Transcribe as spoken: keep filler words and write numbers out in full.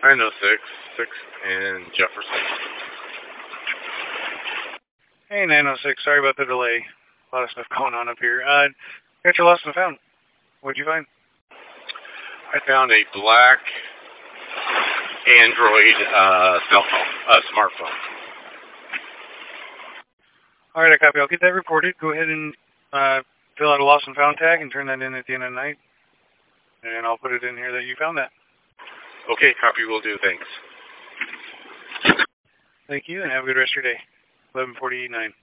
nine oh six, sixth and Jefferson. Hey, nine oh six, sorry about the delay. A lot of stuff going on up here. Uh, got your lost and found. What'd you find? I found a black Android uh, cell phone, uh, smartphone. All right, I copy. I'll get that reported. Go ahead and uh, fill out a lost and found tag and turn that in at the end of the night. And I'll put it in here that you found that. Okay, copy will do. Thanks. Thank you, and have a good rest of your day. eleven forty-nine.